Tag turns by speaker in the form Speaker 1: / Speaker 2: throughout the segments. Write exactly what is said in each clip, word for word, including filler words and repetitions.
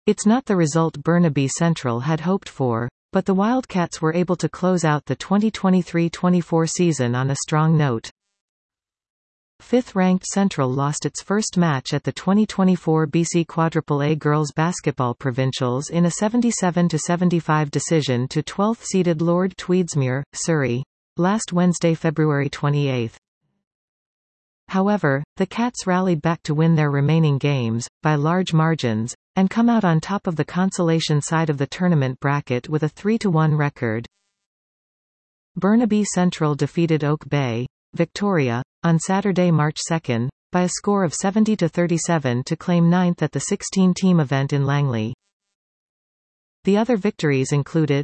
Speaker 1: It's not the result Burnaby Central had hoped for, but the Wildcats were able to close out the twenty twenty-three twenty-four season on a strong note. Fifth-ranked Central lost its first match at the twenty twenty-four B C Quadruple A Girls Basketball Provincials in a seventy-seven to seventy-five decision to twelfth-seeded Lord Tweedsmuir, Surrey, last Wednesday, February twenty-eighth. However, the Cats rallied back to win their remaining games, by large margins, and come out on top of the consolation side of the tournament bracket with a three to one record. Burnaby Central defeated Oak Bay, Victoria, on Saturday, March second, by a score of seventy to thirty-seven to claim ninth at the sixteen-team event in Langley. The other victories included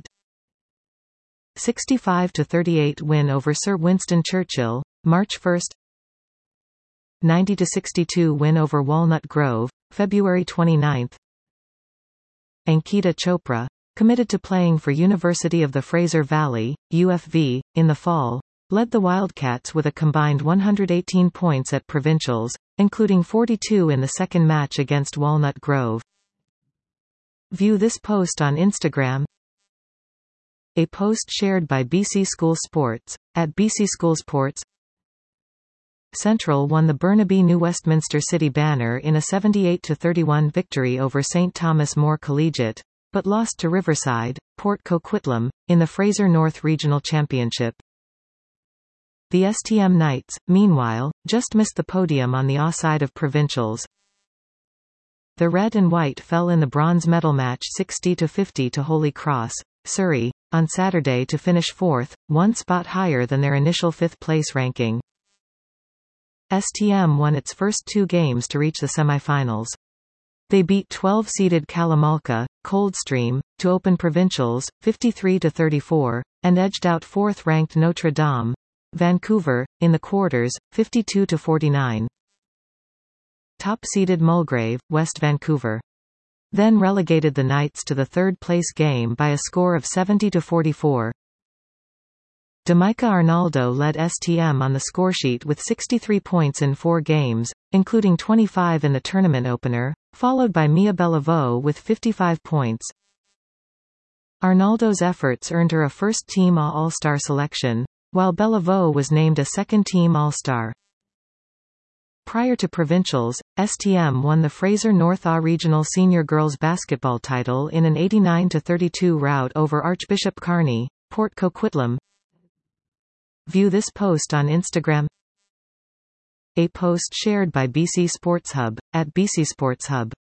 Speaker 1: sixty-five to thirty-eight win over Sir Winston Churchill, March first, ninety to sixty-two win over Walnut Grove, February twenty-ninth. Ankita Chopra, committed to playing for University of the Fraser Valley, U F V, in the fall, led the Wildcats with a combined one hundred eighteen points at provincials, including forty-two in the second match against Walnut Grove. View this post on Instagram. A post shared by B C School Sports, at B C School Sports. Central won the Burnaby New Westminster City banner in a seventy-eight to thirty-one victory over Saint Thomas More Collegiate, but lost to Riverside, Port Coquitlam, in the Fraser North Regional Championship. The S T M Knights, meanwhile, just missed the podium on the A side of provincials. The Red and White fell in the bronze medal match sixty to fifty to Holy Cross, Surrey, on Saturday to finish fourth, one spot higher than their initial fifth-place ranking. S T M won its first two games to reach the semi-finals. They beat twelve-seeded Kalamalka, Coldstream, to open provincials, fifty-three to thirty-four, and edged out fourth-ranked Notre Dame, Vancouver, in the quarters, fifty-two to forty-nine. Top-seeded Mulgrave, West Vancouver, then relegated the Knights to the third-place game by a score of seventy to forty-four. Damaika Arnaldo led S T M on the scoresheet with sixty-three points in four games, including twenty-five in the tournament opener, followed by Mia Bellavo with fifty-five points. Arnaldo's efforts earned her a first-team All-Star selection, while Bellavo was named a second-team All-Star. Prior to provincials, S T M won the Fraser North A Regional Senior Girls Basketball title in an eighty-nine to thirty-two rout over Archbishop Carney, Port Coquitlam. View this post on Instagram. A post shared by B C Sports Hub, at B C Sports Hub.